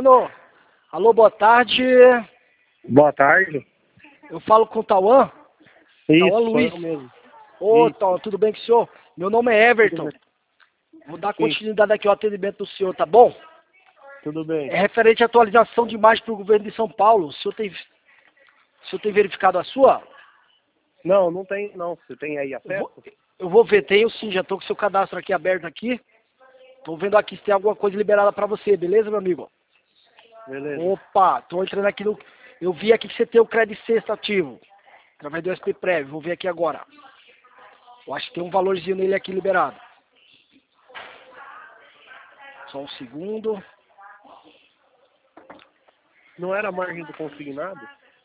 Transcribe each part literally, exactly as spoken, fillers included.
Mano, alô, boa tarde. Boa tarde. Eu falo com o Tauan? Isso, Tauan sou Luiz. eu mesmo. Ô, Isso. Tauan, tudo bem com o senhor? Meu nome é Everton. Tudo Vou dar Sim. continuidade aqui ao atendimento do senhor, tá bom? Tudo bem. É referente à atualização de imagem para o governo de São Paulo. O senhor tem, o senhor tem verificado a sua? Não, não tem não. Você tem aí Eu acesso? vou, eu vou ver, tenho sim, já estou com o seu cadastro aqui aberto aqui. Estou vendo aqui se tem alguma coisa liberada para você, beleza, meu amigo? Beleza. Opa, estou entrando aqui no... Eu vi aqui que você tem o Credit Sexta ativo, através do S P Prévio. Vou ver aqui agora. Eu acho que tem um valorzinho nele aqui liberado. Só um segundo. Não era a margem do consignado?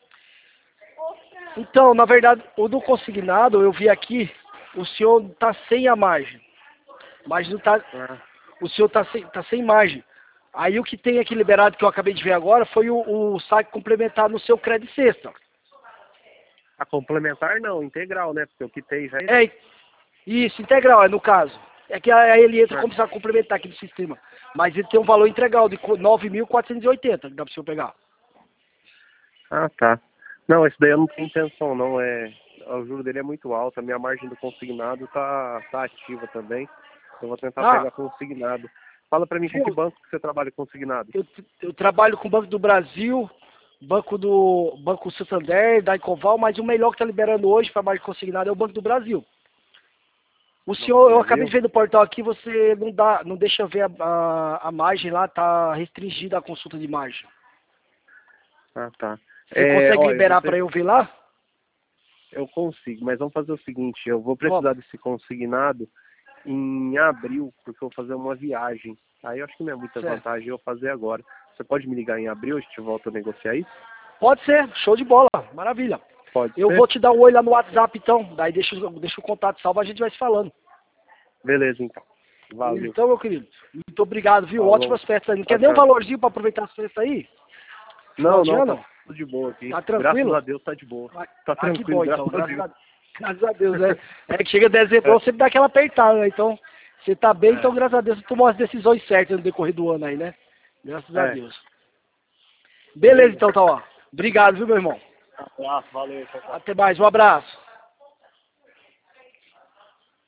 Então, na verdade, o do consignado, eu vi aqui, o senhor está sem a margem. Mas não tá, Ah, o senhor está sem, tá sem margem. Aí o que tem aqui liberado, que eu acabei de ver agora, foi o, o saque complementar no seu Credit Sexta. a complementar não, integral, né? Porque o que tem já é... É, isso, integral, é no caso. É que aí ele entra Ah, como saque complementar aqui no sistema. Mas ele tem um valor integral de nove mil quatrocentos e oitenta, que dá para o senhor pegar. ah, tá. Não, esse daí eu não tenho intenção, não. É... O juro dele é muito alto, a minha margem do consignado tá, tá ativa também. Eu vou tentar Ah, pegar consignado. Fala pra mim com que viu? banco que você trabalha consignado. Eu, eu trabalho com o Banco do Brasil, Banco do Banco Santander, da Ecoval, mas o melhor que está liberando hoje para mais consignado é o Banco do Brasil. O Banco do senhor, eu acabei Brasil? de ver no portal aqui, você não dá, não deixa ver a, a, a margem lá, tá restringida a consulta de margem. Ah, tá. Você É, consegue ó, eu vou liberar ter... para eu ver lá? Eu consigo, mas vamos fazer o seguinte, eu vou Como? precisar desse consignado em abril, porque eu vou fazer uma viagem. Aí eu acho que não é muita Certo. vantagem eu fazer agora. Você pode me ligar em abril, a gente volta a negociar isso? Pode ser, show de bola, maravilha. Pode Eu ser? vou te dar um oi lá no WhatsApp então, daí deixa, o- deixa o contato salvo, a gente vai se falando. Beleza, então. Valeu. Então, meu querido, muito obrigado, viu? Falou. Ótimas festas aí. Não quer Tchau, nem um tchau. valorzinho para aproveitar as festas aí? Final Não, de não, tá ano? tudo de boa aqui. Tá Graças tranquilo? a Deus tá de boa. Ah, Tá ah, que tranquilo, bom então, graças a graças Deus. a, graças a Deus, né? É que chega dezembro, É, sempre dá aquela apertada, né? Então, você tá bem, então é, graças a Deus você tomou as decisões certas no decorrer do ano aí, né? Graças a é. Deus. Beleza Beleza. então, tá, ó. Obrigado, viu, meu irmão? Abraço, valeu, tchau, tchau. Até mais, um abraço.